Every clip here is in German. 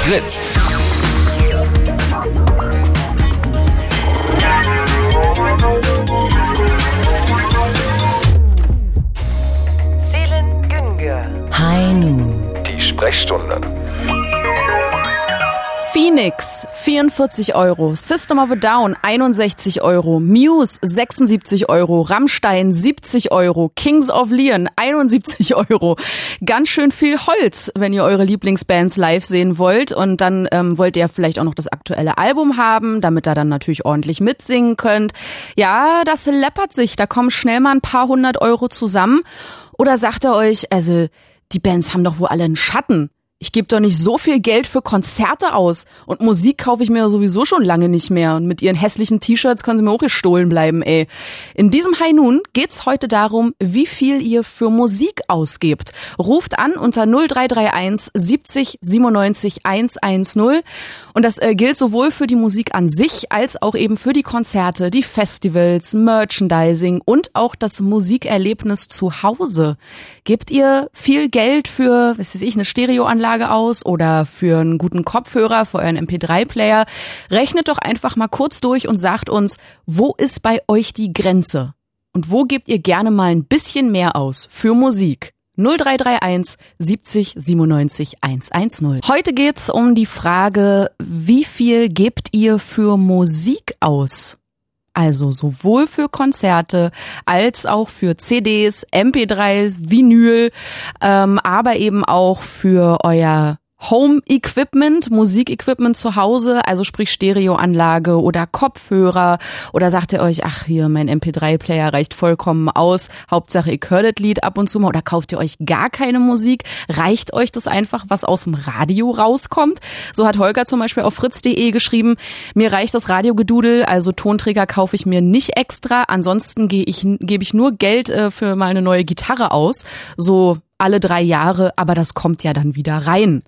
Fritz. Seelen Güngör. High Noon. Die Sprechstunde. Phoenix 44 €, System of a Down 61 €, Muse 76 €, Rammstein 70 €, Kings of Leon 71 €. Ganz schön viel Holz, wenn ihr eure Lieblingsbands live sehen wollt. Und dann wollt ihr vielleicht auch noch das aktuelle Album haben, damit ihr dann natürlich ordentlich mitsingen könnt. Ja, das läppert sich, da kommen schnell mal ein paar 100 € zusammen. Oder sagt ihr euch, also die Bands haben doch wohl alle einen Schatten. Ich gebe doch nicht so viel Geld für Konzerte aus. Und Musik kaufe ich mir sowieso schon lange nicht mehr. Und mit ihren hässlichen T-Shirts können sie mir auch gestohlen bleiben, ey. In diesem High Noon geht's heute darum, wie viel ihr für Musik ausgebt. Ruft an unter 0331 70 97 110. Und das gilt sowohl für die Musik an sich, als auch eben für die Konzerte, die Festivals, Merchandising und auch das Musikerlebnis zu Hause. Gebt ihr viel Geld für, was weiß ich, eine Stereoanlage aus oder für einen guten Kopfhörer, für euren MP3-Player? Rechnet doch einfach mal kurz durch und sagt uns, wo ist bei euch die Grenze? Und wo gebt ihr gerne mal ein bisschen mehr aus für Musik? 0331 70 97 110. Heute geht's um die Frage, wie viel gebt ihr für Musik aus? Also sowohl für Konzerte als auch für CDs, MP3s, Vinyl, aber eben auch für euer Home-Equipment, Musikequipment zu Hause, also sprich Stereoanlage oder Kopfhörer, oder sagt ihr euch, ach hier, mein MP3-Player reicht vollkommen aus, Hauptsache ihr hört das Lied ab und zu mal, oder kauft ihr euch gar keine Musik, reicht euch das einfach, was aus dem Radio rauskommt? So hat Holger zum Beispiel auf fritz.de geschrieben, mir reicht das Radiogedudel, also Tonträger kaufe ich mir nicht extra, ansonsten gebe ich nur Geld für mal eine neue Gitarre aus, so alle 3 Jahre, aber das kommt ja dann wieder rein.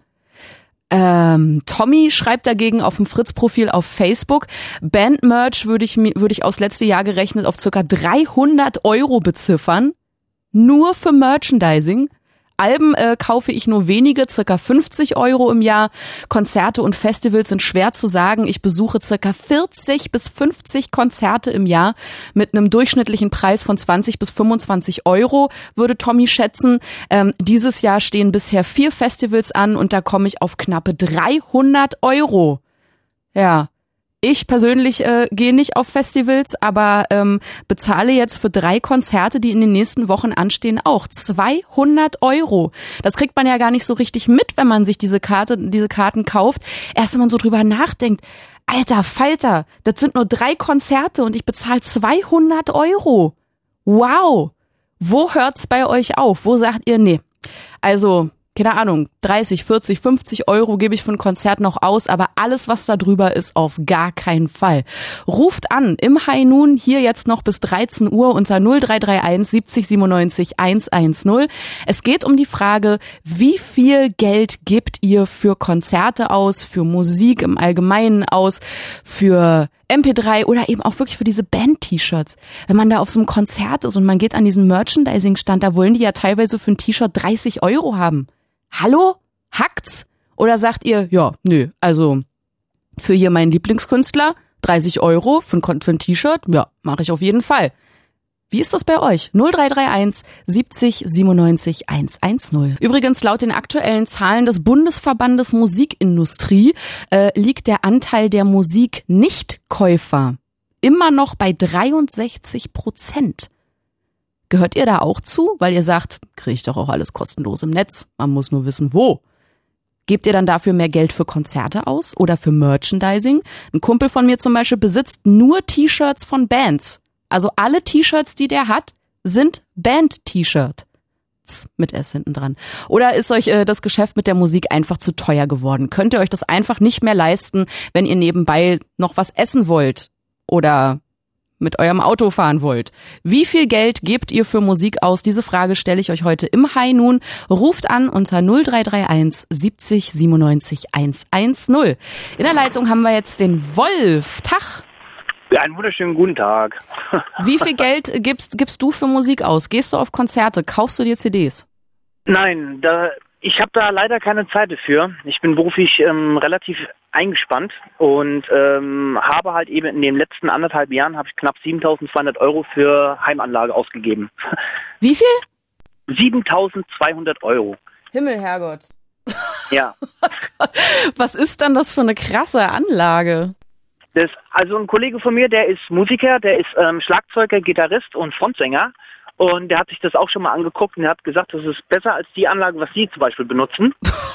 Tommy schreibt dagegen auf dem Fritz-Profil auf Facebook, Bandmerch würde ich aufs letzte Jahr gerechnet auf ca. 300 € beziffern. Nur für Merchandising. Alben kaufe ich nur wenige, ca. 50 € im Jahr. Konzerte und Festivals sind schwer zu sagen. Ich besuche ca. 40 bis 50 Konzerte im Jahr mit einem durchschnittlichen Preis von 20 bis 25 €, würde Tommy schätzen. Dieses Jahr stehen bisher 4 Festivals an und da komme ich auf knappe 300 €. Ja. Ich persönlich gehe nicht auf Festivals, aber bezahle jetzt für 3 Konzerte, die in den nächsten Wochen anstehen, auch 200 €. Das kriegt man ja gar nicht so richtig mit, wenn man sich diese Karten kauft. Erst wenn man so drüber nachdenkt, alter Falter, das sind nur 3 Konzerte und ich bezahle 200 €. Wow! Wo hört's bei euch auf? Wo sagt ihr, nee, also keine Ahnung, 30, 40, 50 € gebe ich für ein Konzert noch aus, aber alles, was da drüber ist, auf gar keinen Fall. Ruft an im High Noon, hier jetzt noch bis 13 Uhr unter 0331 70 97 110. Es geht um die Frage, wie viel Geld gebt ihr für Konzerte aus, für Musik im Allgemeinen aus, für MP3 oder eben auch wirklich für diese Band-T-Shirts. Wenn man da auf so einem Konzert ist und man geht an diesen Merchandising-Stand, da wollen die ja teilweise für ein T-Shirt 30 € haben. Hallo? Hackt's? Oder sagt ihr, ja, nö, also für hier meinen Lieblingskünstler 30 € für ein T-Shirt, ja, mache ich auf jeden Fall. Wie ist das bei euch? 0331 70 97 110. Übrigens, laut den aktuellen Zahlen des Bundesverbandes Musikindustrie liegt der Anteil der Musiknichtkäufer immer noch bei 63%. Gehört ihr da auch zu? Weil ihr sagt, kriege ich doch auch alles kostenlos im Netz. Man muss nur wissen, wo. Gebt ihr dann dafür mehr Geld für Konzerte aus oder für Merchandising? Ein Kumpel von mir zum Beispiel besitzt nur T-Shirts von Bands. Also alle T-Shirts, die der hat, sind Band-T-Shirt. Mit S hinten dran. Oder ist euch das Geschäft mit der Musik einfach zu teuer geworden? Könnt ihr euch das einfach nicht mehr leisten, wenn ihr nebenbei noch was essen wollt? Oder mit eurem Auto fahren wollt. Wie viel Geld gebt ihr für Musik aus? Diese Frage stelle ich euch heute im High Noon. Ruft an unter 0331 70 97 110. In der Leitung haben wir jetzt den Wolf. Tag. Ja, einen wunderschönen guten Tag. Wie viel Geld gibst du für Musik aus? Gehst du auf Konzerte? Kaufst du dir CDs? Nein, da Ich habe da leider keine Zeit dafür. Ich bin beruflich relativ eingespannt und habe halt eben in den letzten 1,5 Jahren habe ich knapp 7.200 Euro für Heimanlage ausgegeben. Wie viel? 7.200 Euro. Himmel, Herrgott. Ja. Was ist dann das für eine krasse Anlage? Also ein Kollege von mir, der ist Musiker, der ist Schlagzeuger, Gitarrist und Frontsänger. Und der hat sich das auch schon mal angeguckt und der hat gesagt, das ist besser als die Anlage, was Sie zum Beispiel benutzen.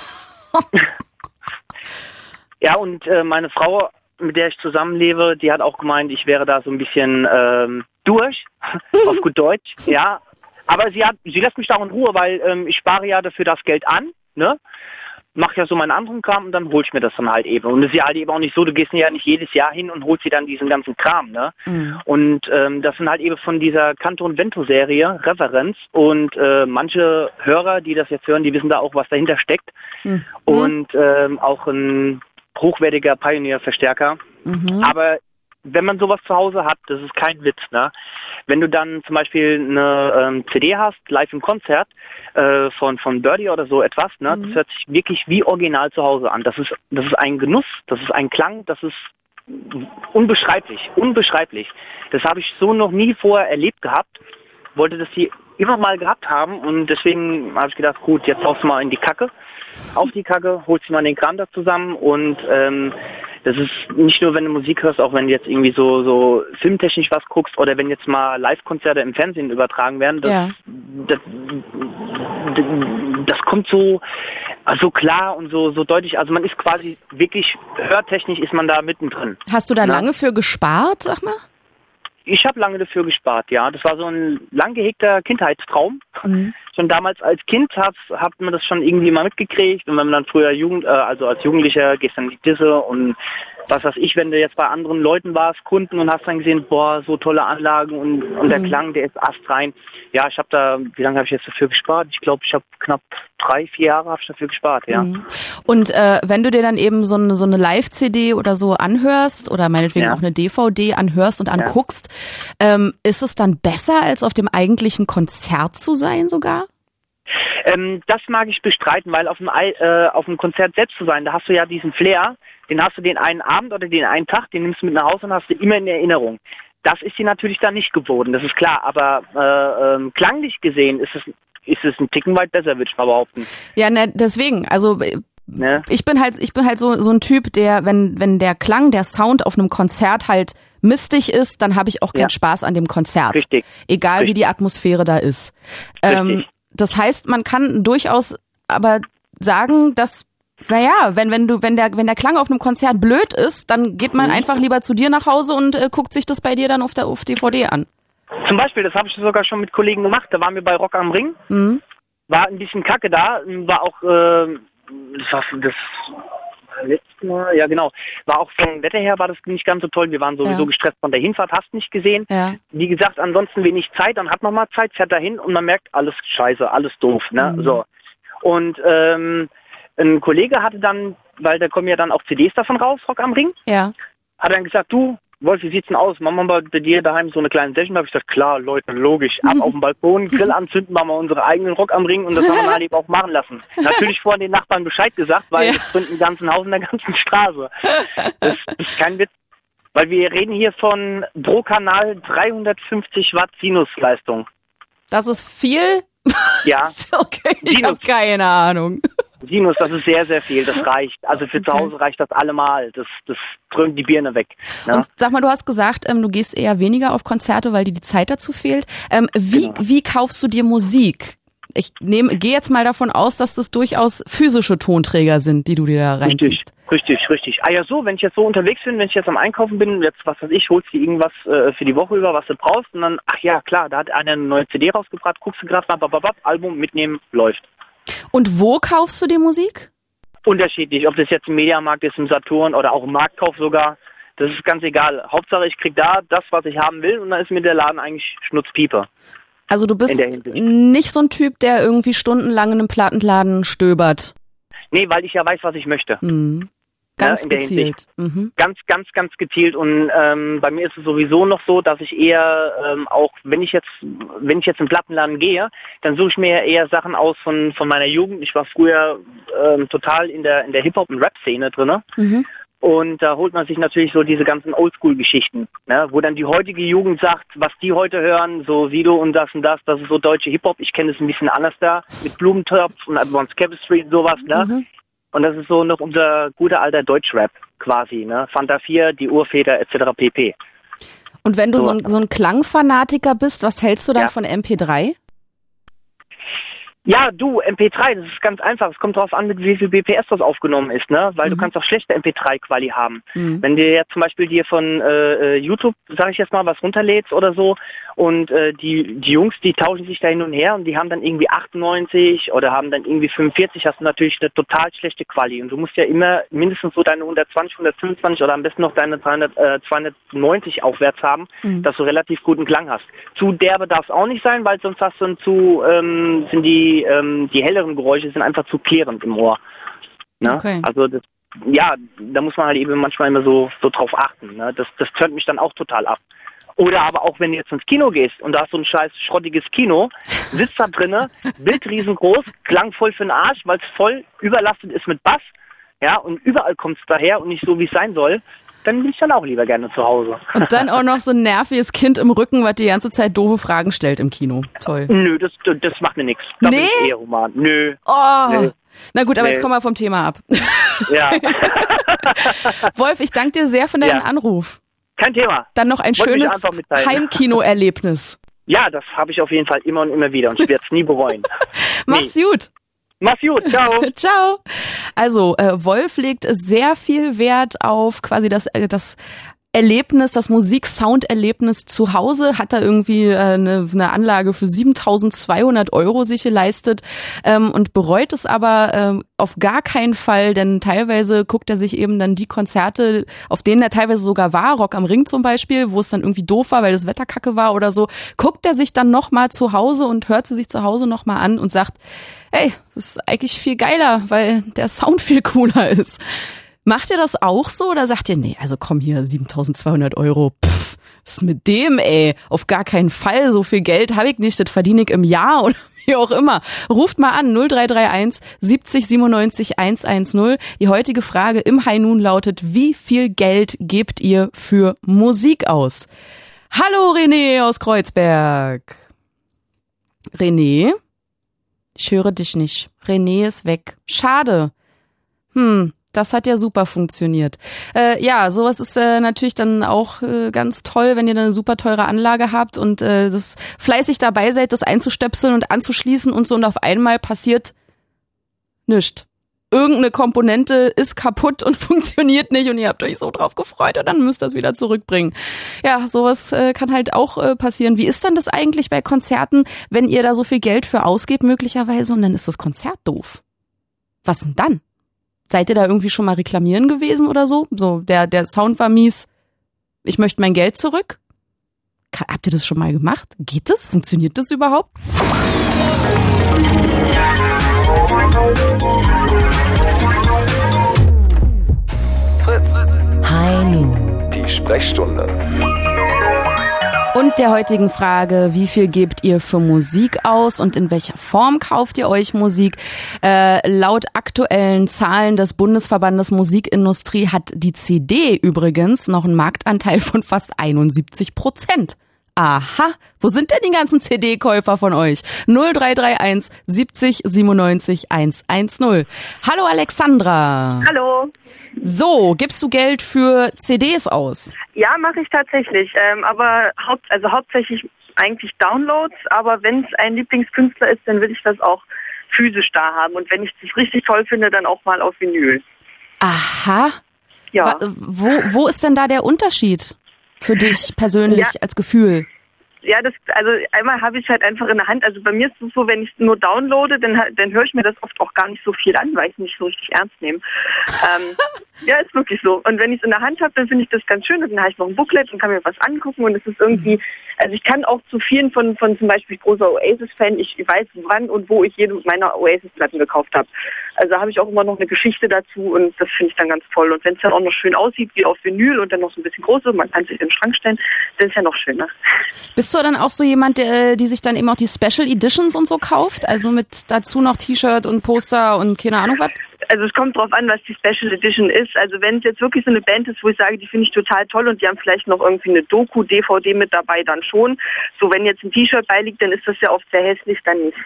Ja, und meine Frau, mit der ich zusammenlebe, die hat auch gemeint, ich wäre da so ein bisschen durch, auf gut Deutsch, ja. Aber sie lässt mich da auch in Ruhe, weil ich spare ja dafür das Geld an, ne? Mach ja so meinen anderen Kram und dann hol ich mir das dann halt eben. Und es ist ja halt eben auch nicht so, du gehst ja nicht jedes Jahr hin und holst dir dann diesen ganzen Kram, ne? Mhm. Und das sind halt eben von dieser Canto und Vento-Serie Referenz und manche Hörer, die das jetzt hören, die wissen da auch, was dahinter steckt. Mhm. Und auch ein hochwertiger Pioneer-Verstärker. Mhm. Aber wenn man sowas zu Hause hat, das ist kein Witz, ne? Wenn du dann zum Beispiel eine CD hast, live im Konzert, von Birdie oder so etwas, ne? Das hört sich wirklich wie original zu Hause an. Das ist ein Genuss, das ist ein Klang, das ist unbeschreiblich. Das habe ich so noch nie vorher erlebt gehabt. Wollte das hier immer mal gehabt haben und deswegen habe ich gedacht, gut, jetzt haust du mal auf die Kacke, holst du mal den Kram da zusammen und das ist nicht nur, wenn du Musik hörst, auch wenn du jetzt irgendwie so filmtechnisch was guckst oder wenn jetzt mal Live-Konzerte im Fernsehen übertragen werden, das kommt so klar und so deutlich. Also man ist quasi wirklich, hörtechnisch ist man da mittendrin. Hast du da lange für gespart, sag mal? Ich habe lange dafür gespart, ja. Das war so ein lang gehegter Kindheitstraum. Mhm. Schon damals als Kind hat man das schon irgendwie mal mitgekriegt. Und wenn man dann früher also als Jugendlicher gehst dann in die Disse und was weiß ich, wenn du jetzt bei anderen Leuten warst, Kunden und hast dann gesehen, boah, so tolle Anlagen und der Klang, der ist astrein. Ja, wie lange habe ich jetzt dafür gespart? Ich glaube, ich habe knapp 3-4 Jahre habe ich dafür gespart, ja. Mhm. Und wenn du dir dann eben so eine Live-CD oder so anhörst oder meinetwegen auch eine DVD anhörst und anguckst, ist es dann besser, als auf dem eigentlichen Konzert zu sein sogar? Das mag ich bestreiten, weil auf dem Konzert selbst zu sein, da hast du ja diesen Flair, den hast du den einen Abend oder den einen Tag, den nimmst du mit nach Hause und hast du immer in Erinnerung. Das ist dir natürlich dann nicht geboten, das ist klar, aber klanglich gesehen ist es ein Ticken weit besser, würde ich mal behaupten. Ja, ne, deswegen, also ne? Ich bin halt so ein Typ, der, wenn der Klang, der Sound auf einem Konzert halt mistig ist, dann habe ich auch keinen Spaß an dem Konzert. Richtig. Egal wie die Atmosphäre da ist. Das heißt, man kann durchaus aber sagen, dass, naja, wenn der Klang auf einem Konzert blöd ist, dann geht man einfach lieber zu dir nach Hause und guckt sich das bei dir dann auf DVD an. Zum Beispiel, das habe ich sogar schon mit Kollegen gemacht, da waren wir bei Rock am Ring, war ein bisschen Kacke da, war auch, das letzte Mal, ja genau, war auch vom Wetter her war das nicht ganz so toll, wir waren sowieso gestresst von der Hinfahrt, hast nicht gesehen. Ja. Wie gesagt, ansonsten wenig Zeit, dann hat man mal Zeit, fährt dahin und man merkt, alles scheiße, alles doof, ne, so. Und ein Kollege hatte dann, weil da kommen ja dann auch CDs davon raus, Rock am Ring, hat dann gesagt, du, Wolf, wie sieht's denn aus? Machen wir mal bei dir daheim so eine kleine Session? Da habe ich gesagt, klar, Leute, logisch. Ab auf dem Balkon, Grill anzünden, machen wir unsere eigenen Rock am Ring und das haben wir halt eben auch machen lassen. Natürlich vorhin den Nachbarn Bescheid gesagt, weil es brennt im ganzen Haus in der ganzen Straße. Das ist kein Witz. Weil wir reden hier von pro Kanal 350 Watt Sinusleistung. Das ist viel? Ja. Okay, ich habe keine Ahnung. Sinus, das ist sehr, sehr viel, das reicht. Also für zu Hause reicht das allemal. Das dröhnt die Birne weg. Ne? Und sag mal, du hast gesagt, du gehst eher weniger auf Konzerte, weil dir die Zeit dazu fehlt. Wie kaufst du dir Musik? Ich gehe jetzt mal davon aus, dass das durchaus physische Tonträger sind, die du dir da reinziehst. Richtig. Ah ja so, wenn ich jetzt so unterwegs bin, wenn ich jetzt am Einkaufen bin, jetzt was weiß ich, holst du irgendwas für die Woche über, was du brauchst und dann, ach ja, klar, da hat einer eine neue CD rausgebracht, guckst du gerade mal, Album mitnehmen, läuft. Und wo kaufst du die Musik? Unterschiedlich, ob das jetzt im Mediamarkt ist, im Saturn oder auch im Marktkauf sogar. Das ist ganz egal. Hauptsache, ich krieg da das, was ich haben will und dann ist mir der Laden eigentlich Schnutzpiepe. Also du bist nicht so ein Typ, der irgendwie stundenlang in einem Plattenladen stöbert? Nee, weil ich ja weiß, was ich möchte. Ganz gezielt. Ganz, ganz, ganz gezielt. Und bei mir ist es sowieso noch so, dass ich eher auch, wenn ich jetzt im Plattenladen gehe, dann suche ich mir eher Sachen aus von meiner Jugend. Ich war früher total in der Hip-Hop- und Rap-Szene drin. Und da holt man sich natürlich so diese ganzen Oldschool-Geschichten, ne? Wo dann die heutige Jugend sagt, was die heute hören, so Sido und das, das ist so deutsche Hip-Hop. Ich kenne es ein bisschen anders da, mit Blumentopf und Advanced Chemistry und sowas, ne? Und das ist so noch unser guter alter Deutschrap quasi, ne? Fanta 4, die Urväter etc. pp. Und wenn du so ein Klangfanatiker bist, was hältst du dann von MP3? Ja, du, MP3, das ist ganz einfach. Es kommt darauf an, mit wie viel BPS das aufgenommen ist, ne? Weil du kannst auch schlechte MP3-Quali haben. Wenn du jetzt zum Beispiel dir von YouTube, sag ich jetzt mal, was runterlädst oder so und die Jungs, die tauschen sich da hin und her und die haben dann irgendwie 98 oder haben dann irgendwie 45, hast du natürlich eine total schlechte Quali. Und du musst ja immer mindestens so deine 120, 125 oder am besten noch deine 290 aufwärts haben, dass du relativ guten Klang hast. Zu derbe darf es auch nicht sein, weil sonst hast du sind die helleren Geräusche sind einfach zu klärend im Ohr. Ne? Okay. Also da muss man halt eben manchmal immer so drauf achten. Ne? Das turnt mich dann auch total ab. Oder aber auch, wenn du jetzt ins Kino gehst und da hast so ein scheiß schrottiges Kino, sitzt da drinne, Bild riesengroß, klangvoll für den Arsch, weil es voll überlastet ist mit Bass, ja, und überall kommt es daher und nicht so, wie es sein soll, dann bin ich dann auch lieber gerne zu Hause. Und dann auch noch so ein nerviges Kind im Rücken, was die ganze Zeit doofe Fragen stellt im Kino. Toll. Nö, das macht mir nichts. Da bin ich eher human. Nö. Oh. Nö. Na gut, aber jetzt kommen wir vom Thema ab. Ja. Wolf, ich danke dir sehr für deinen Anruf. Kein Thema. Dann noch ein schönes Heimkino-Erlebnis. Ja, das habe ich auf jeden Fall immer und immer wieder und ich werde es nie bereuen. Mach's gut. Mach's gut, ciao. Ciao. Also, Wolf legt sehr viel Wert auf quasi das Erlebnis, das Musik-Sound-Erlebnis zu Hause, hat da irgendwie eine Anlage für 7.200 € sich geleistet und bereut es aber auf gar keinen Fall, denn teilweise guckt er sich eben dann die Konzerte, auf denen er teilweise sogar war, Rock am Ring zum Beispiel, wo es dann irgendwie doof war, weil das Wetter kacke war oder so, guckt er sich dann nochmal zu Hause und hört sie sich zu Hause nochmal an und sagt, hey, das ist eigentlich viel geiler, weil der Sound viel cooler ist. Macht ihr das auch so oder sagt ihr, nee, also komm hier, 7.200 €, was ist mit dem, ey? Auf gar keinen Fall, so viel Geld habe ich nicht, das verdiene ich im Jahr oder wie auch immer. Ruft mal an, 0331 70 97 110. Die heutige Frage im High Noon lautet, wie viel Geld gebt ihr für Musik aus? Hallo René aus Kreuzberg. René? Ich höre dich nicht. René ist weg. Schade. Das hat ja super funktioniert. Ja, sowas ist natürlich dann auch ganz toll, wenn ihr eine super teure Anlage habt und das fleißig dabei seid, das einzustöpseln und anzuschließen und so und auf einmal passiert nichts. Irgendeine Komponente ist kaputt und funktioniert nicht und ihr habt euch so drauf gefreut und dann müsst ihr es wieder zurückbringen. Ja, sowas kann halt auch passieren. Wie ist denn das eigentlich bei Konzerten, wenn ihr da so viel Geld für ausgebt möglicherweise und dann ist das Konzert doof? Was denn dann? Seid ihr da irgendwie schon mal reklamieren gewesen oder so? So, der Sound war mies, ich möchte mein Geld zurück? Habt ihr das schon mal gemacht? Geht das? Funktioniert das überhaupt? Fritz. High Noon. Die Sprechstunde. Und der heutigen Frage, wie viel gebt ihr für Musik aus und in welcher Form kauft ihr euch Musik? Laut aktuellen Zahlen des Bundesverbandes Musikindustrie hat die CD übrigens noch einen Marktanteil von fast 71%. Aha, wo sind denn die ganzen CD-Käufer von euch? 0331 70 97 110. Hallo Alexandra. Hallo. So, gibst du Geld für CDs aus? Ja, mache ich tatsächlich, aber hauptsächlich eigentlich Downloads, aber wenn es ein Lieblingskünstler ist, dann will ich das auch physisch da haben und wenn ich das richtig toll finde, dann auch mal auf Vinyl. Aha. Ja. Wo ist denn da der Unterschied für dich persönlich als Gefühl? Ja, also einmal habe ich halt einfach in der Hand, also bei mir ist es so, wenn ich nur downloade, dann höre ich mir das oft auch gar nicht so viel an, weil ich es nicht so richtig ernst nehme. Ja, ist wirklich so. Und wenn ich es in der Hand habe, dann finde ich das ganz schön und dann habe ich noch ein Booklet und kann mir was angucken und es ist irgendwie, Also ich kann auch zu vielen von zum Beispiel großer Oasis-Fan, ich weiß wann und wo ich jede meiner Oasis-Platten gekauft habe. Also habe ich auch immer noch eine Geschichte dazu und das finde ich dann ganz toll. Und wenn es dann auch noch schön aussieht wie auf Vinyl und dann noch so ein bisschen groß ist, man kann sich in den Schrank stellen, dann ist ja noch schöner. Bist du dann auch so jemand, die sich dann eben auch die Special Editions und so kauft? Also mit dazu noch T-Shirt und Poster und keine Ahnung was? Also es kommt drauf an, was die Special Edition ist. Also wenn es jetzt wirklich so eine Band ist, wo ich sage, die finde ich total toll und die haben vielleicht noch irgendwie eine Doku, DVD mit dabei, dann schon. So, wenn jetzt ein T-Shirt beiliegt, dann ist das ja oft sehr hässlich, dann nicht.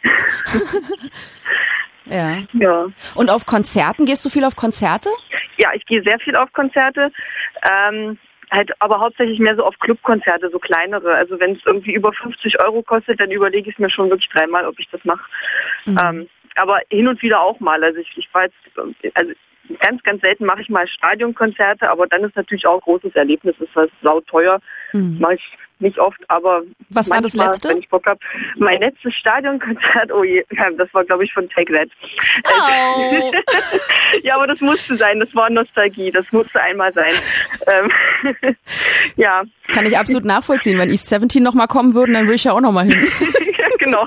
Ja. Und auf Konzerten, gehst du viel auf Konzerte? Ja, ich gehe sehr viel auf Konzerte. Halt aber hauptsächlich mehr so auf Clubkonzerte, so kleinere. Also wenn es irgendwie über 50 Euro kostet, dann überlege ich es mir schon wirklich dreimal, ob ich das mache. Aber hin und wieder auch mal. Also ich war jetzt, also ganz, ganz selten mache ich mal Stadionkonzerte, aber dann ist natürlich auch ein großes Erlebnis. Das ist halt sauteuer. Mache ich nicht oft, aber was war das letzte? Wenn ich Bock habe. Mein letztes Stadionkonzert, oh je, das war glaube ich von Take That. Oh. Ja, aber das musste sein, das war Nostalgie, das musste einmal sein. Ja. Kann ich absolut nachvollziehen, wenn East 17 nochmal kommen würden, dann würde ich ja auch nochmal hin. Genau.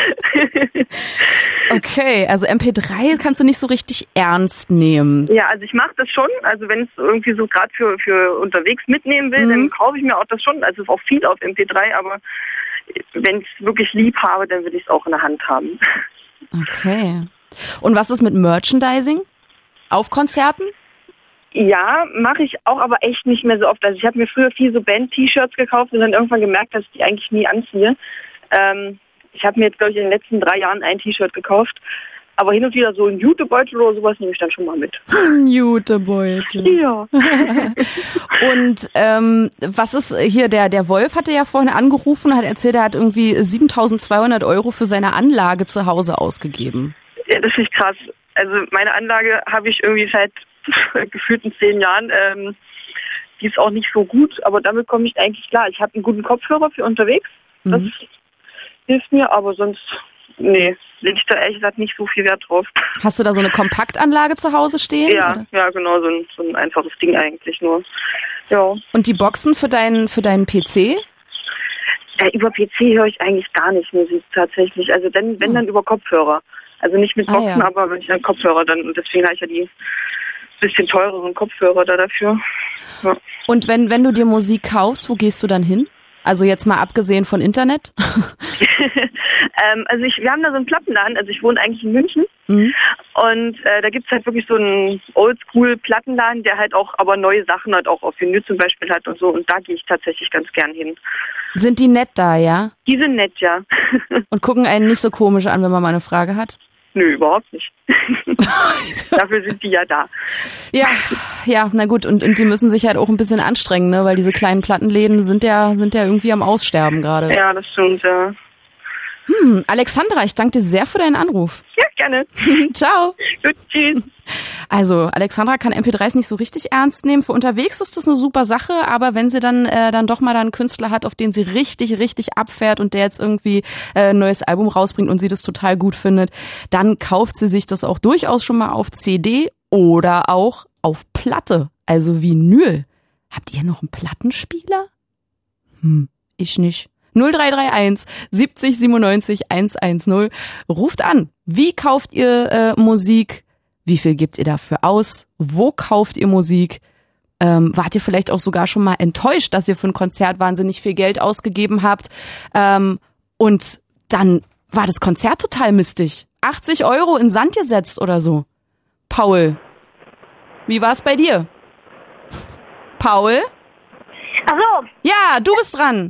Okay, also MP3 kannst du nicht so richtig ernst nehmen. Ja, also ich mache das schon. Also wenn es irgendwie so gerade für unterwegs mitnehmen will, dann kaufe ich mir auch das schon. Also auch viel auf MP3, aber wenn ich es wirklich lieb habe, dann will ich es auch in der Hand haben. Okay. Und was ist mit Merchandising? Auf Konzerten? Ja, mache ich auch, aber echt nicht mehr so oft. Also ich habe mir früher viel so Band-T-Shirts gekauft und dann irgendwann gemerkt, dass ich die eigentlich nie anziehe. Ich habe mir jetzt, glaube ich, in den letzten 3 Jahren ein T-Shirt gekauft. Aber hin und wieder so ein Jutebeutel oder sowas nehme ich dann schon mal mit. Jutebeutel. Ja. Und was ist hier, der Wolf hatte ja vorhin angerufen, hat erzählt, er hat irgendwie 7.200 Euro für seine Anlage zu Hause ausgegeben. Ja, das ist krass. Also meine Anlage habe ich irgendwie seit gefühlten 10 Jahren. Die ist auch nicht so gut, aber damit komme ich eigentlich klar. Ich habe einen guten Kopfhörer für unterwegs. Das hilft mir, aber sonst, nee, lege ich da ehrlich gesagt nicht so viel Wert drauf. Hast du da so eine Kompaktanlage zu Hause stehen? Ja, oder? Ja, genau, so ein einfaches Ding eigentlich nur. Ja. Und die Boxen für deinen PC? Über PC höre ich eigentlich gar nicht Musik tatsächlich. Also wenn dann über Kopfhörer. Also nicht mit Boxen, ja. Aber wenn ich dann Kopfhörer dann, und deswegen habe ich ja die bisschen teureren Kopfhörer da dafür. Ja. Und wenn du dir Musik kaufst, wo gehst du dann hin? Also jetzt mal abgesehen von Internet? Also wir haben da so einen Plattenladen, also ich wohne eigentlich in München und da gibt's halt wirklich so einen Oldschool-Plattenladen, der halt auch aber neue Sachen halt auch auf Vinyl zum Beispiel hat und so und da gehe ich tatsächlich ganz gern hin. Sind die nett da, ja? Die sind nett, ja. Und gucken einen nicht so komisch an, wenn man mal eine Frage hat? Nö, überhaupt nicht. Dafür sind die ja da. Ja, na gut, und die müssen sich halt auch ein bisschen anstrengen, ne, weil diese kleinen Plattenläden sind ja irgendwie am Aussterben gerade. Ja, das stimmt, ja. Alexandra, ich danke dir sehr für deinen Anruf. Ja, gerne. Ciao. Gut, tschüss. Also, Alexandra kann MP3s nicht so richtig ernst nehmen. Für unterwegs ist das eine super Sache, aber wenn sie dann doch mal einen Künstler hat, auf den sie richtig, richtig abfährt und der jetzt irgendwie ein neues Album rausbringt und sie das total gut findet, dann kauft sie sich das auch durchaus schon mal auf CD oder auch auf Platte, also Vinyl. Habt ihr noch einen Plattenspieler? Ich nicht. 0331 70 97 110. Ruft an. Wie kauft ihr Musik? Wie viel gebt ihr dafür aus? Wo kauft ihr Musik? Wart ihr vielleicht auch sogar schon mal enttäuscht, dass ihr für ein Konzert wahnsinnig viel Geld ausgegeben habt? Und dann war das Konzert total mistig. 80 Euro in Sand gesetzt oder so. Paul, wie war's bei dir? Paul? Ach so. Ja, du bist dran.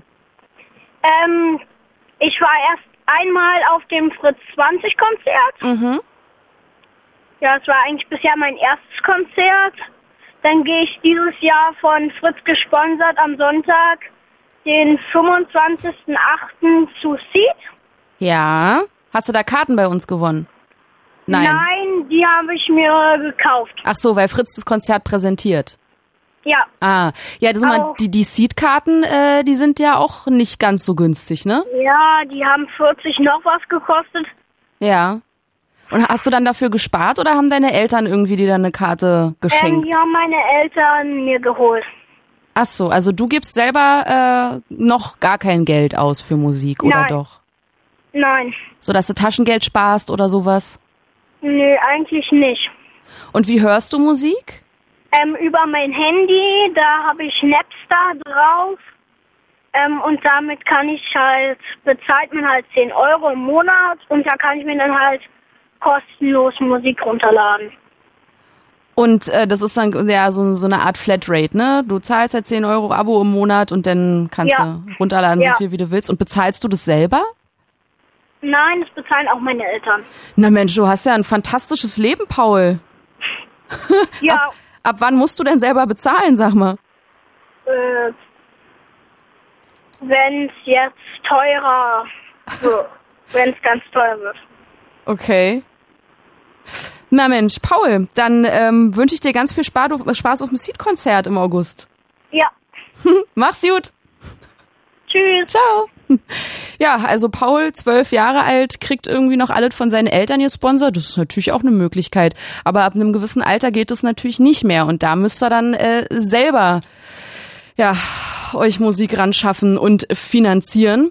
Ich war erst einmal auf dem Fritz 20 Konzert. Ja, es war eigentlich bisher mein erstes Konzert. Dann gehe ich dieses Jahr von Fritz gesponsert am Sonntag, den 25.08. zu Seed. Ja. Hast du da Karten bei uns gewonnen? Nein, die habe ich mir gekauft. Ach so, weil Fritz das Konzert präsentiert. Ja. Ja, das mal, die Seed-Karten, die sind ja auch nicht ganz so günstig, ne? Ja, die haben 40 noch was gekostet. Ja. Und hast du dann dafür gespart oder haben deine Eltern irgendwie dir dann eine Karte geschenkt? Die haben meine Eltern mir geholt. Ach so, also du gibst selber noch gar kein Geld aus für Musik, oder Nein. doch? Nein. So, dass du Taschengeld sparst oder sowas? Nö, eigentlich nicht. Und wie hörst du Musik? Über mein Handy, da habe ich Napster drauf. Und damit bezahlt man halt 10 Euro im Monat und da kann ich mir dann halt kostenlos Musik runterladen. Und das ist dann ja so eine Art Flatrate, ne? Du zahlst halt 10 Euro Abo im Monat und dann kannst du runterladen, so viel wie du willst. Und bezahlst du das selber? Nein, das bezahlen auch meine Eltern. Na Mensch, du hast ja ein fantastisches Leben, Paul. Ja. Ab wann musst du denn selber bezahlen, sag mal? Wenn es jetzt teurer wird. Wenn es ganz teuer wird. Okay. Na Mensch, Paul, dann wünsche ich dir ganz viel Spaß auf dem Seed-Konzert im August. Ja. Mach's gut. Tschüss. Ciao. Ja, also Paul, 12 Jahre alt, kriegt irgendwie noch alles von seinen Eltern gesponsert. Das ist natürlich auch eine Möglichkeit. Aber ab einem gewissen Alter geht es natürlich nicht mehr. Und da müsst ihr dann selber euch Musik ran schaffen und finanzieren.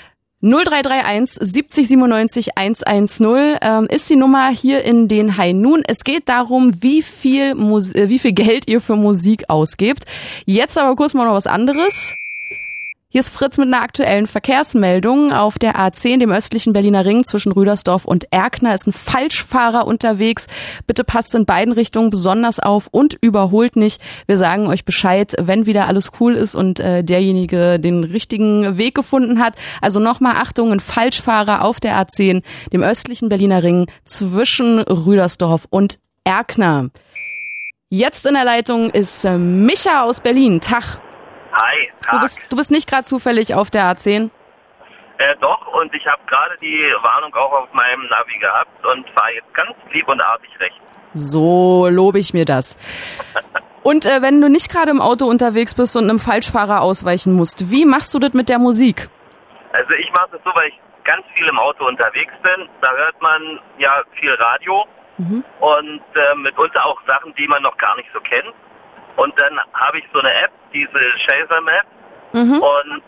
0331 70 97 110 ist die Nummer hier in den High Noon. Es geht darum, wie viel Geld ihr für Musik ausgebt. Jetzt aber kurz mal noch was anderes. Hier ist Fritz mit einer aktuellen Verkehrsmeldung. Auf der A10, dem östlichen Berliner Ring zwischen Rüdersdorf und Erkner, ist ein Falschfahrer unterwegs. Bitte passt in beiden Richtungen besonders auf und überholt nicht. Wir sagen euch Bescheid, wenn wieder alles cool ist und derjenige den richtigen Weg gefunden hat. Also nochmal Achtung, ein Falschfahrer auf der A10, dem östlichen Berliner Ring zwischen Rüdersdorf und Erkner. Jetzt in der Leitung ist Micha aus Berlin. Tag. Hi, Tag. Du bist nicht gerade zufällig auf der A10? Doch, und ich habe gerade die Warnung auch auf meinem Navi gehabt und fahre jetzt ganz lieb und artig rechts. So lobe ich mir das. Und wenn du nicht gerade im Auto unterwegs bist und einem Falschfahrer ausweichen musst, wie machst du das mit der Musik? Also ich mache das so, weil ich ganz viel im Auto unterwegs bin. Da hört man ja viel Radio und mitunter auch Sachen, die man noch gar nicht so kennt. Und dann habe ich so eine App, diese Shazam-App, und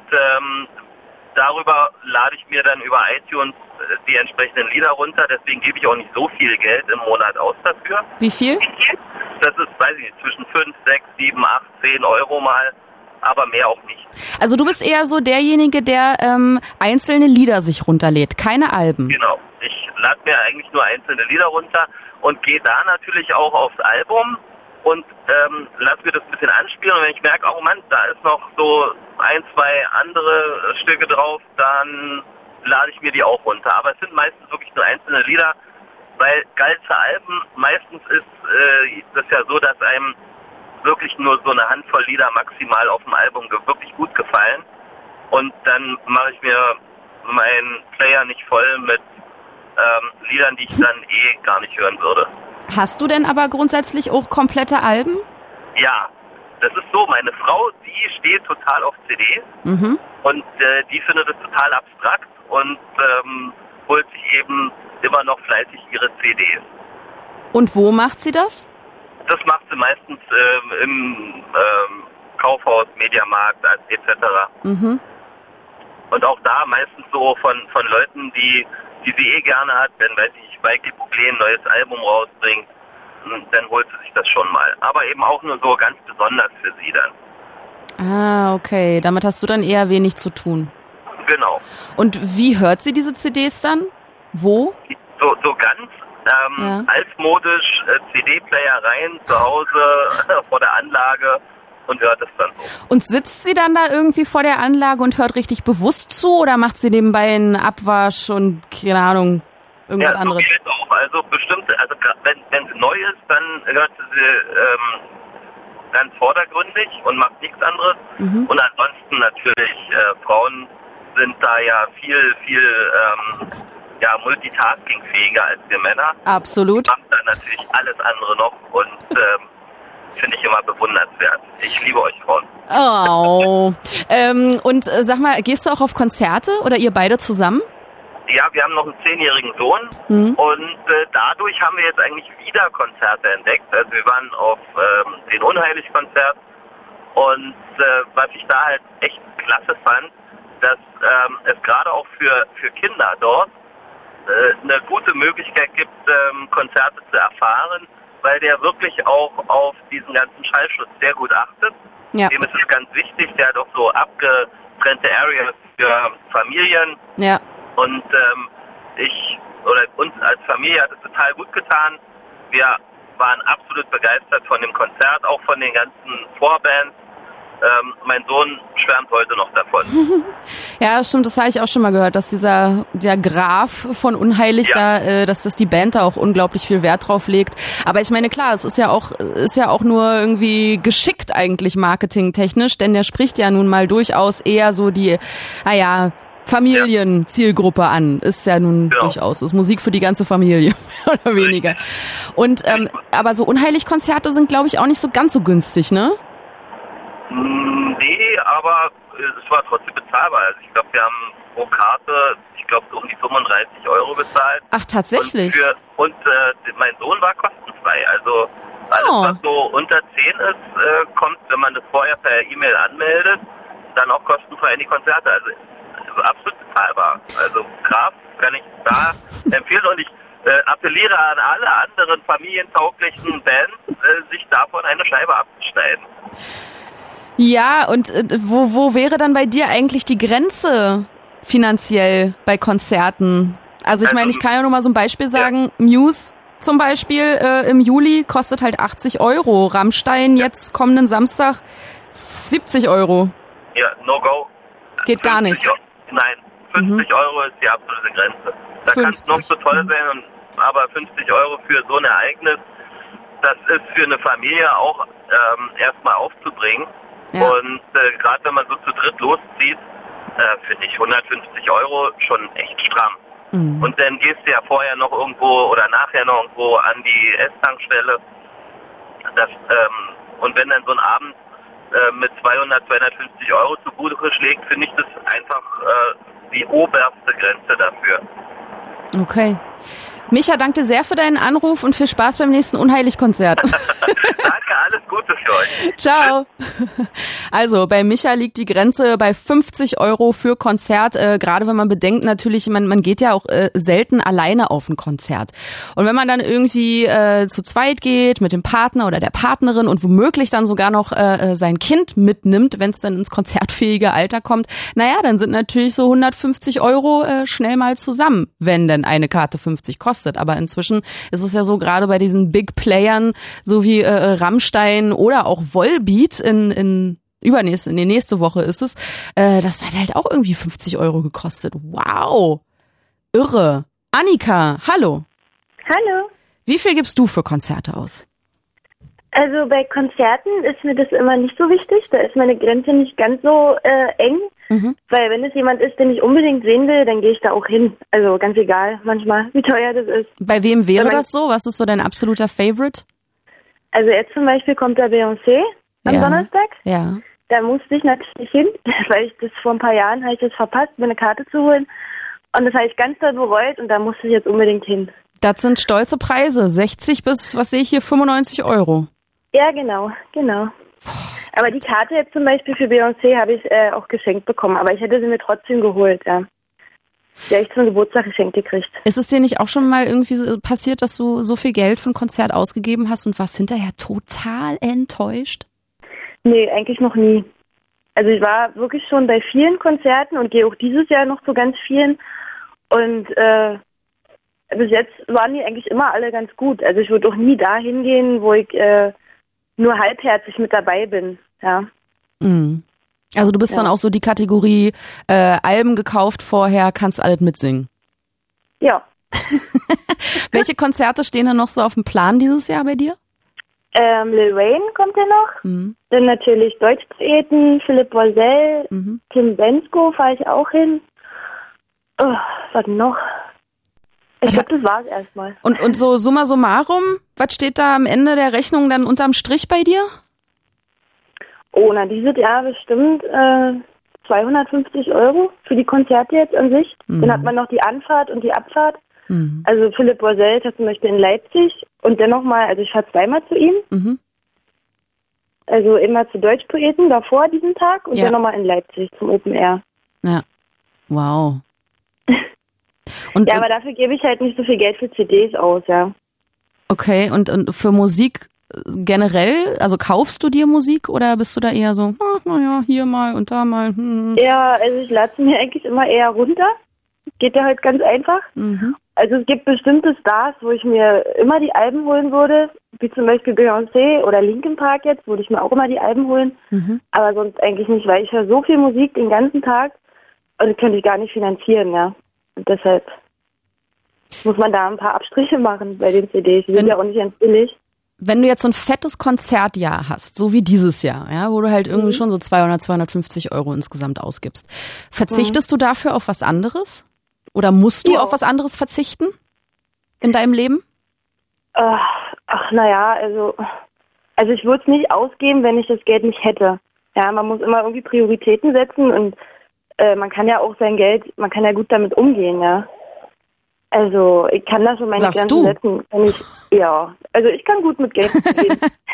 darüber lade ich mir dann über iTunes die entsprechenden Lieder runter. Deswegen gebe ich auch nicht so viel Geld im Monat aus dafür. Wie viel? Das ist, weiß ich nicht, zwischen 5, 6, 7, 8, 10 Euro mal, aber mehr auch nicht. Also du bist eher so derjenige, der einzelne Lieder sich runterlädt, keine Alben. Genau. Ich lade mir eigentlich nur einzelne Lieder runter und gehe da natürlich auch aufs Album und lass mir das ein bisschen anspielen. Und wenn ich merke, oh Mann, da ist noch so 1, 2 andere Stücke drauf, dann lade ich mir die auch runter. Aber es sind meistens wirklich nur einzelne Lieder, weil ganze Alben, meistens ist das ja so, dass einem wirklich nur so eine Handvoll Lieder maximal auf dem Album wirklich gut gefallen. Und dann mache ich mir meinen Player nicht voll mit Liedern, die ich dann gar nicht hören würde. Hast du denn aber grundsätzlich auch komplette Alben? Ja, das ist so. Meine Frau, die steht total auf CDs und die findet es total abstrakt und holt sich eben immer noch fleißig ihre CDs. Und wo macht sie das? Das macht sie meistens im Kaufhaus, Mediamarkt etc. Und auch da meistens so von Leuten, die sie gerne hat, wenn, weiß ich, Michael Bublé ein neues Album rausbringt, dann holt sie sich das schon mal. Aber eben auch nur so ganz besonders für sie dann. Ah, okay. Damit hast du dann eher wenig zu tun. Genau. Und wie hört sie diese CDs dann? Wo? So ganz altmodisch CD-Player rein, zu Hause vor der Anlage und hört es dann so. Und sitzt sie dann da irgendwie vor der Anlage und hört richtig bewusst zu oder macht sie nebenbei einen Abwasch und keine Ahnung, irgendwas anderes? Ja, so auch. Also bestimmte, also wenn sie neu ist, dann hört sie ganz vordergründig und macht nichts anderes. Und ansonsten natürlich, Frauen sind da ja viel multitaskingfähiger als wir Männer. Absolut. Die macht dann natürlich alles andere noch und finde ich immer bewundernswert. Ich liebe euch Frauen. Oh. Und sag mal, gehst du auch auf Konzerte oder ihr beide zusammen? Ja, wir haben noch einen 10-jährigen Sohn und dadurch haben wir jetzt eigentlich wieder Konzerte entdeckt. Also wir waren auf den Unheilig-Konzert Und was ich da halt echt klasse fand, dass es gerade auch für Kinder dort eine gute Möglichkeit gibt, Konzerte zu erfahren, weil der wirklich auch auf diesen ganzen Schallschutz sehr gut achtet. Ja. Dem ist es ganz wichtig, der hat auch so abgetrennte Areas für Familien. Ja. Und uns als Familie hat es total gut getan. Wir waren absolut begeistert von dem Konzert, auch von den ganzen Vorbands. Mein Sohn schwärmt heute noch davon. Ja, stimmt, das habe ich auch schon mal gehört, dass der Graf von Unheilig dass die Band da auch unglaublich viel Wert drauf legt. Aber ich meine, klar, es ist ja auch nur irgendwie geschickt eigentlich marketingtechnisch, denn der spricht ja nun mal durchaus eher so die, Familienzielgruppe an. Ist ja nun durchaus, ist Musik für die ganze Familie, mehr oder weniger. Und, aber so Unheilig-Konzerte sind, glaube ich, auch nicht so ganz so günstig, ne? Nee, aber es war trotzdem bezahlbar. Also ich glaube, wir haben pro Karte, um die 35 € bezahlt. Ach, tatsächlich? Und mein Sohn war kostenfrei. Also alles, was so unter 10 ist, kommt, wenn man das vorher per E-Mail anmeldet, dann auch kostenfrei in die Konzerte. Also absolut bezahlbar. Also Graf kann ich da empfehlen und ich appelliere an alle anderen familientauglichen Bands, sich davon eine Scheibe abzuschneiden. Ja, und wo wäre dann bei dir eigentlich die Grenze finanziell bei Konzerten? Also ich meine, ich kann ja nur mal so ein Beispiel sagen, Muse zum Beispiel im Juli kostet halt 80 €, Rammstein jetzt kommenden Samstag 70 €. Ja, no go. Geht gar nicht. Nein, 50 € ist die absolute Grenze. Da kann es noch so toll sein, aber 50 € für so ein Ereignis, das ist für eine Familie auch erstmal aufzubringen. Ja. Und gerade wenn man so zu dritt loszieht, finde ich 150 € schon echt stramm. Mhm. Und dann gehst du ja vorher noch irgendwo oder nachher noch irgendwo an die S-Tankstelle. Und wenn dann so ein Abend mit 200, 250 € zu Buche schlägt, finde ich das einfach die oberste Grenze dafür. Okay. Micha, danke sehr für deinen Anruf und viel Spaß beim nächsten Unheilig-Konzert. Danke, alles Gute für euch. Ciao. Also bei Micha liegt die Grenze bei 50 € für Konzert, gerade wenn man bedenkt natürlich, man geht ja auch selten alleine auf ein Konzert. Und wenn man dann irgendwie zu zweit geht mit dem Partner oder der Partnerin und womöglich dann sogar noch sein Kind mitnimmt, wenn es dann ins konzertfähige Alter kommt, dann sind natürlich so 150 € schnell mal zusammen, wenn denn eine Karte 50 kostet. Aber inzwischen ist es ja so, gerade bei diesen Big Playern, so wie Rammstein oder auch Volbeat in die nächste Woche ist es, das hat halt auch irgendwie 50 € gekostet. Wow. Irre. Annika, hallo. Hallo. Wie viel gibst du für Konzerte aus? Also bei Konzerten ist mir das immer nicht so wichtig. Da ist meine Grenze nicht ganz so eng. Mhm. Weil wenn es jemand ist, den ich unbedingt sehen will, dann gehe ich da auch hin. Also ganz egal manchmal, wie teuer das ist. Bei wem wäre das so? Was ist so dein absoluter Favorite? Also jetzt zum Beispiel kommt der Beyoncé am Donnerstag. Ja. Da musste ich natürlich hin, weil ich das vor ein paar Jahren habe ich das verpasst, mir eine Karte zu holen. Und das habe ich ganz doll bereut und da musste ich jetzt unbedingt hin. Das sind stolze Preise. 60 bis, was sehe ich hier, 95 €. Ja, genau. Aber die Karte jetzt zum Beispiel für Beyoncé habe ich auch geschenkt bekommen. Aber ich hätte sie mir trotzdem geholt, ja. Die habe ich zum Geburtstag geschenkt gekriegt. Ist es dir nicht auch schon mal irgendwie passiert, dass du so viel Geld für ein Konzert ausgegeben hast und warst hinterher total enttäuscht? Nee, eigentlich noch nie. Also ich war wirklich schon bei vielen Konzerten und gehe auch dieses Jahr noch zu ganz vielen. Und bis jetzt waren die eigentlich immer alle ganz gut. Also ich würde auch nie dahin gehen, wo ich nur halbherzig mit dabei bin. Ja. Mhm. Also du bist dann auch so die Kategorie Alben gekauft vorher, kannst alles mitsingen. Ja. Welche Konzerte stehen denn noch so auf dem Plan dieses Jahr bei dir? Lil Wayne kommt ja noch. Mhm. Dann natürlich Deutschpoeten, Philipp Borsell, Tim Bensko fahre ich auch hin. Oh, was noch? Ich glaube, das war's erstmal. Und so summa summarum, was steht da am Ende der Rechnung dann unterm Strich bei dir? Oh, na, dieses Jahr bestimmt 250 € für die Konzerte jetzt an sich. Mhm. Dann hat man noch die Anfahrt und die Abfahrt. Mhm. Also Philipp Borsell ist zum Beispiel in Leipzig und dann nochmal, also ich fahre zweimal zu ihm. Mhm. Also immer zu Deutschpoeten davor diesen Tag und dann nochmal in Leipzig zum Open Air. Ja. Wow. Ja, aber dafür gebe ich halt nicht so viel Geld für CDs aus, ja. Okay, und für Musik generell, also kaufst du dir Musik oder bist du da eher so, naja, hier mal und da mal? Ja, also ich lade mir eigentlich immer eher runter. Geht ja halt ganz einfach. Mhm. Also es gibt bestimmte Stars, wo ich mir immer die Alben holen würde, wie zum Beispiel Beyoncé oder Linkin Park jetzt, würde ich mir auch immer die Alben holen. Mhm. Aber sonst eigentlich nicht, weil ich höre so viel Musik den ganzen Tag und das könnte ich gar nicht finanzieren, ja. Und deshalb muss man da ein paar Abstriche machen bei den CDs. Die sind ja auch nicht ganz billig. Wenn du jetzt so ein fettes Konzertjahr hast, so wie dieses Jahr, ja, wo du halt irgendwie schon so 200, 250 Euro insgesamt ausgibst, verzichtest du dafür auf was anderes? Oder musst du auf was anderes verzichten in deinem Leben? Naja, also ich würde es nicht ausgeben, wenn ich das Geld nicht hätte. Ja, man muss immer irgendwie Prioritäten setzen und man kann ja auch sein Geld, man kann ja gut damit umgehen, ja. Also ich kann da schon meine Grenzen setzen. Also ich kann gut mit Geld umgehen.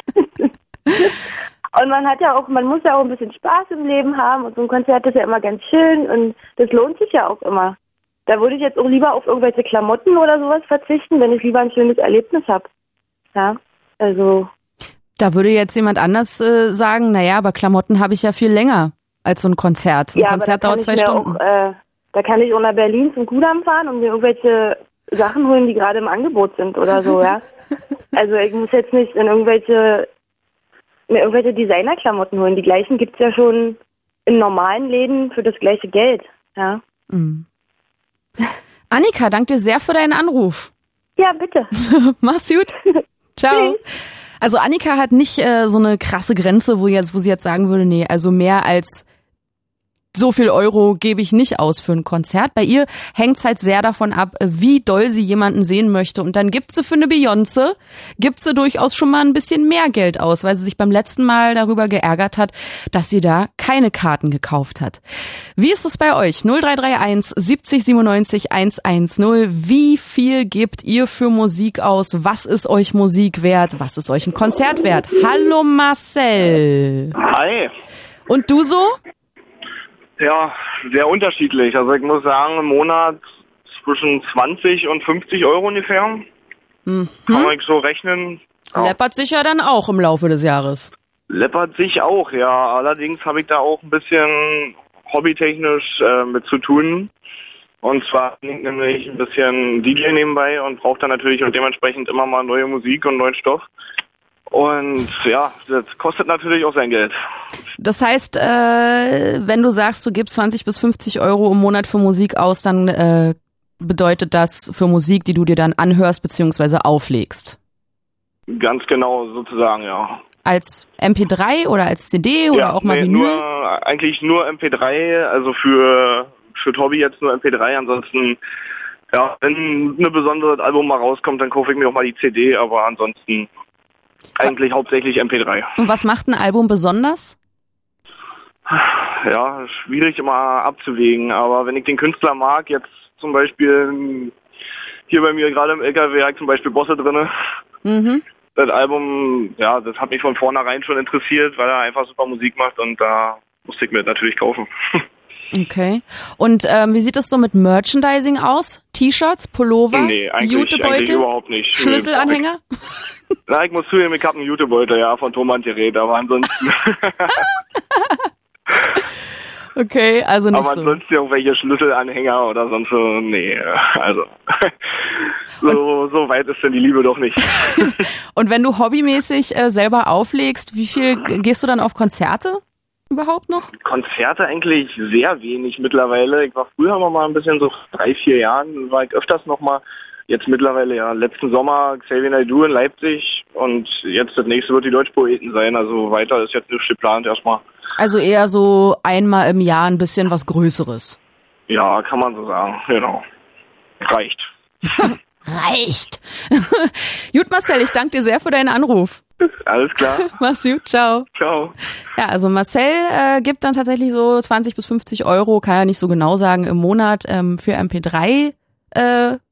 Und man muss ja auch ein bisschen Spaß im Leben haben und so ein Konzert ist ja immer ganz schön und das lohnt sich ja auch immer. Da würde ich jetzt auch lieber auf irgendwelche Klamotten oder sowas verzichten, wenn ich lieber ein schönes Erlebnis habe. Ja, also. Da würde jetzt jemand anders sagen, naja, aber Klamotten habe ich ja viel länger als so ein Konzert. Ein Konzert dauert 2 Stunden. Da kann ich auch nach Berlin zum Kudamm fahren und mir irgendwelche Sachen holen, die gerade im Angebot sind oder so, ja. Also ich muss jetzt nicht mir irgendwelche Designerklamotten holen. Die gleichen gibt's ja schon in normalen Läden für das gleiche Geld, ja. Mhm. Annika, danke dir sehr für deinen Anruf. Ja, bitte. Mach's gut. Ciao. Also Annika hat nicht so eine krasse Grenze, wo sie jetzt sagen würde, nee, also mehr als so viel Euro gebe ich nicht aus für ein Konzert. Bei ihr hängt's halt sehr davon ab, wie doll sie jemanden sehen möchte. Und dann gibt sie für eine Beyoncé, gibt sie durchaus schon mal ein bisschen mehr Geld aus, weil sie sich beim letzten Mal darüber geärgert hat, dass sie da keine Karten gekauft hat. Wie ist es bei euch? 0331 70 97 110. Wie viel gebt ihr für Musik aus? Was ist euch Musik wert? Was ist euch ein Konzert wert? Hallo Marcel. Hi. Und du so? Ja, sehr unterschiedlich. Also ich muss sagen, im Monat zwischen 20 und 50 Euro ungefähr. Mhm. Kann man so rechnen. Ja. Läppert sich ja dann auch im Laufe des Jahres. Läppert sich auch, ja. Allerdings habe ich da auch ein bisschen hobbytechnisch mit zu tun. Und zwar nämlich ein bisschen DJ nebenbei und brauche dann natürlich und dementsprechend immer mal neue Musik und neuen Stoff. Und ja, das kostet natürlich auch sein Geld. Das heißt, wenn du sagst, du gibst 20 bis 50 Euro im Monat für Musik aus, dann bedeutet das für Musik, die du dir dann anhörst bzw. auflegst? Ganz genau, sozusagen, ja. Als MP3 oder als CD oder auch mal Vinyl? Eigentlich nur MP3, also für Hobby jetzt nur MP3, ansonsten, ja, wenn ein besonderes Album mal rauskommt, dann kaufe ich mir auch mal die CD, aber ansonsten eigentlich hauptsächlich MP3. Und was macht ein Album besonders? Ja, schwierig immer abzuwägen, aber wenn ich den Künstler mag, jetzt zum Beispiel hier bei mir gerade im LKW habe ich zum Beispiel Bosse drinne. Mhm. Das Album, ja, das hat mich von vornherein schon interessiert, weil er einfach super Musik macht und da musste ich mir das natürlich kaufen. Okay. Und wie sieht es so mit Merchandising aus? T-Shirts, Pullover, nee, eigentlich überhaupt nicht. Schlüsselanhänger? Na, ich muss zugeben, ich habe einen Jutebeutel, ja, von Thomann Gerät, aber ansonsten... Okay, also nicht so. Aber ansonsten irgendwelche Schlüsselanhänger oder sonst so, nee, also so weit ist denn die Liebe doch nicht. Und wenn du hobbymäßig selber auflegst, wie viel gehst du dann auf Konzerte überhaupt noch? Konzerte eigentlich sehr wenig mittlerweile. Ich war früher noch mal ein bisschen, so 3-4 Jahren, war ich öfters noch mal. Jetzt mittlerweile, ja, letzten Sommer Xavier Naidoo in Leipzig und jetzt das nächste wird die Deutschpoeten sein. Also weiter ist jetzt nicht geplant erstmal. Also eher so einmal im Jahr ein bisschen was Größeres. Ja, kann man so sagen, genau. Reicht. Reicht. Gut, Marcel, ich danke dir sehr für deinen Anruf. Alles klar. Mach's gut, ciao. Ciao. Ja, also Marcel gibt dann tatsächlich so 20 bis 50 Euro, kann er nicht so genau sagen, im Monat für MP3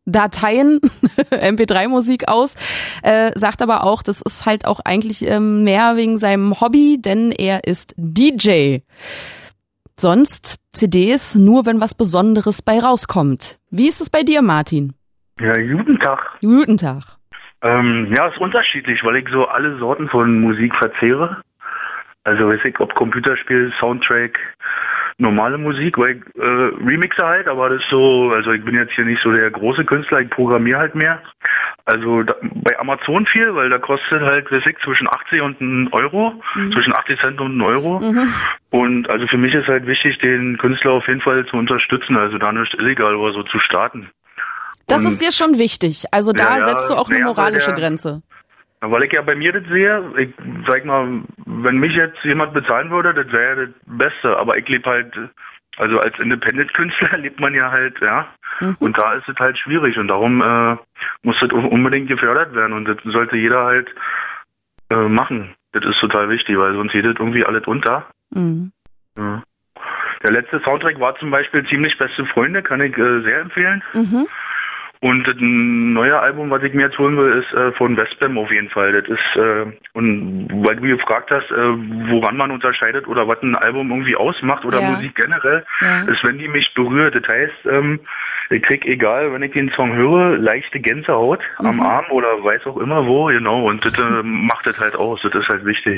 Dateien, MP3-Musik aus, sagt aber auch, das ist halt auch eigentlich mehr wegen seinem Hobby, denn er ist DJ. Sonst CDs nur, wenn was Besonderes bei rauskommt. Wie ist es bei dir, Martin? Ja, guten Tag. Guten Tag. Ja, ist unterschiedlich, weil ich so alle Sorten von Musik verzehre. Also weiß ich, ob Computerspiel, Soundtrack, normale Musik, weil ich remixe halt, aber das ist so, also ich bin jetzt hier nicht so der große Künstler, ich programmiere halt mehr. Also bei Amazon viel, weil da kostet halt, weiß ich, zwischen 80 und 1 Euro, zwischen 80 Cent und 1 Euro. Und also für mich ist halt wichtig, den Künstler auf jeden Fall zu unterstützen, also da nicht illegal oder so zu starten. Das ist dir schon wichtig, also da setzt du auch eine moralische Grenze. Weil ich ja bei mir das sehe, ich sag mal, wenn mich jetzt jemand bezahlen würde, das wäre ja das Beste, aber ich lebe halt, also als Independent-Künstler lebt man ja halt, ja, und da ist es halt schwierig und darum muss das unbedingt gefördert werden und das sollte jeder halt machen. Das ist total wichtig, weil sonst geht das irgendwie alles unter. Ja. Der letzte Soundtrack war zum Beispiel Ziemlich beste Freunde, kann ich sehr empfehlen. Und das neue Album, was ich mir jetzt holen will, ist von Westbam auf jeden Fall. Das ist, und weil du gefragt hast, woran man unterscheidet oder was ein Album irgendwie ausmacht oder Musik generell, ist, wenn die mich berührt. Das heißt, ich krieg, egal, wenn ich den Song höre, leichte Gänsehaut am Arm oder weiß auch immer wo, genau. Und das macht das halt aus. Das ist halt wichtig.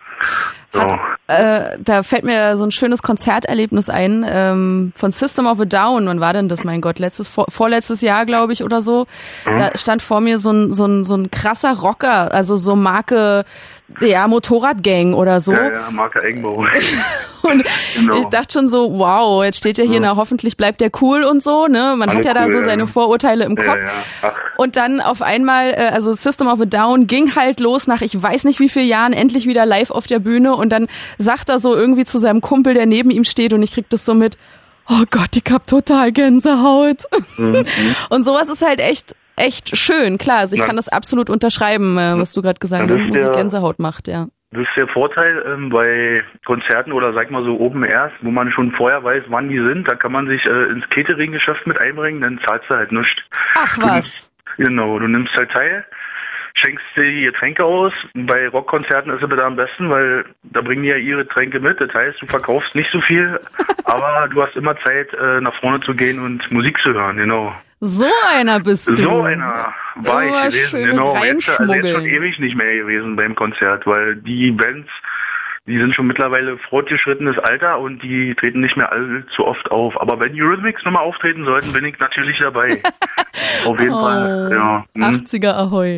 Da fällt mir so ein schönes Konzerterlebnis ein von System of a Down. Wann war denn das, mein Gott? Vorletztes Jahr, glaube ich, oder so. Da stand vor mir so ein krasser Rocker, also so Marke, ja, Motorradgang oder so. Ja, Marke Eigenbau. Und ich dachte schon so, wow, jetzt steht ja hier, na, hoffentlich bleibt der cool und so, ne? Man hat ja da so seine Vorurteile im Kopf. Und dann auf einmal, also System of a Down ging halt los nach ich weiß nicht wie vielen Jahren endlich wieder live auf der Bühne und dann sagt er so irgendwie zu seinem Kumpel, der neben ihm steht und ich krieg das so mit, oh Gott, ich hab total Gänsehaut. Und sowas ist halt echt schön, klar, also ich kann das absolut unterschreiben, was du gerade gesagt hast, Musik Gänsehaut macht, ja. Das ist der Vorteil bei Konzerten oder sag mal so Open Airs, wo man schon vorher weiß, wann die sind, da kann man sich ins Catering-Geschäft mit einbringen, dann zahlst du halt nichts. Ach was. Genau, du nimmst halt teil, schenkst dir die Getränke aus. Bei Rockkonzerten ist es da am besten, weil da bringen die ja ihre Getränke mit. Das heißt, du verkaufst nicht so viel, aber du hast immer Zeit, nach vorne zu gehen und Musik zu hören, genau. So einer bist du. So einer war ich gewesen, genau. Jetzt schon ewig nicht mehr gewesen beim Konzert, weil die Bands, die sind schon mittlerweile fortgeschrittenes Alter und die treten nicht mehr allzu oft auf. Aber wenn Eurythmics nochmal auftreten sollten, bin ich natürlich dabei. Auf jeden Fall, ja. 80er Ahoi.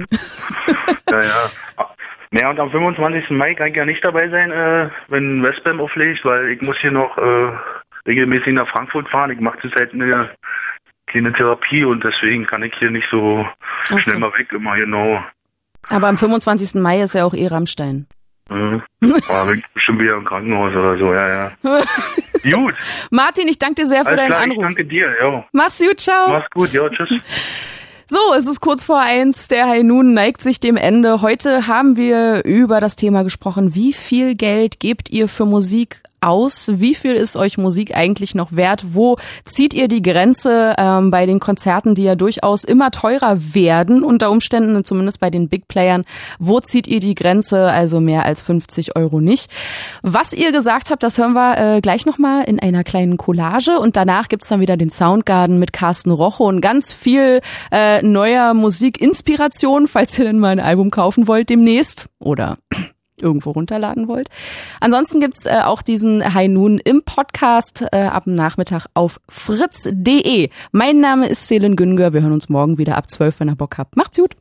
Ja. Naja, und am 25. Mai kann ich ja nicht dabei sein, wenn Westbam auflegt, weil ich muss hier noch regelmäßig nach Frankfurt fahren. Ich mache zurzeit eine kleine Therapie und deswegen kann ich hier nicht so schnell mal weg immer, genau. Aber am 25. Mai ist ja auch Rammstein. Aber bin ich bestimmt wieder im Krankenhaus oder so, ja. Gut. Martin, ich danke dir sehr für deinen Anruf. Ich danke dir, ja. Mach's gut, ciao. Mach's gut, ja, tschüss. So, es ist kurz vor 1, der High Noon neigt sich dem Ende. Heute haben wir über das Thema gesprochen, wie viel Geld gebt ihr für Musik aus? Wie viel ist euch Musik eigentlich noch wert? Wo zieht ihr die Grenze bei den Konzerten, die ja durchaus immer teurer werden, unter Umständen, zumindest bei den Big Playern? Wo zieht ihr die Grenze? Also mehr als 50 Euro nicht. Was ihr gesagt habt, das hören wir gleich nochmal in einer kleinen Collage und danach gibt's dann wieder den Soundgarden mit Carsten Rocho und ganz viel neuer Musikinspiration, falls ihr denn mal ein Album kaufen wollt demnächst oder irgendwo runterladen wollt. Ansonsten gibt's auch diesen High Noon im Podcast ab dem Nachmittag auf fritz.de. Mein Name ist Selin Güngör. Wir hören uns morgen wieder ab 12, wenn ihr Bock habt. Macht's gut.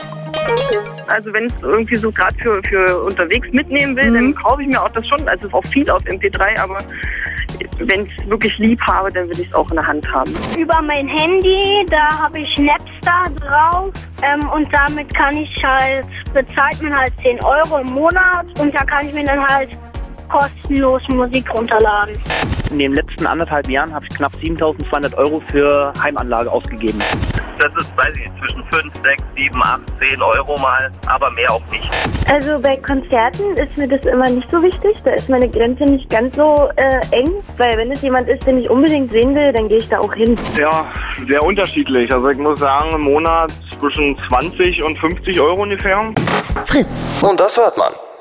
Also wenn es irgendwie so gerade für unterwegs mitnehmen will, dann kaufe ich mir auch das schon. Also auch viel auf MP3, aber wenn ich es wirklich lieb habe, dann will ich es auch in der Hand haben. Über mein Handy, da habe ich Napster drauf und damit kann ich halt, bezahlt man halt 10 Euro im Monat und da kann ich mir dann halt kostenlos Musik runterladen. In den letzten 1,5 Jahren habe ich knapp 7.200 Euro für Heimanlage ausgegeben. das ist, weiß ich nicht, zwischen 5, 6, 7, 8, 10 Euro mal, aber mehr auch nicht. Also bei Konzerten ist mir das immer nicht so wichtig. Da ist meine Grenze nicht ganz so eng, weil wenn es jemand ist, den ich unbedingt sehen will, dann gehe ich da auch hin. Ja, sehr unterschiedlich. Also ich muss sagen, im Monat zwischen 20 und 50 Euro ungefähr. Fritz. Und das hört man.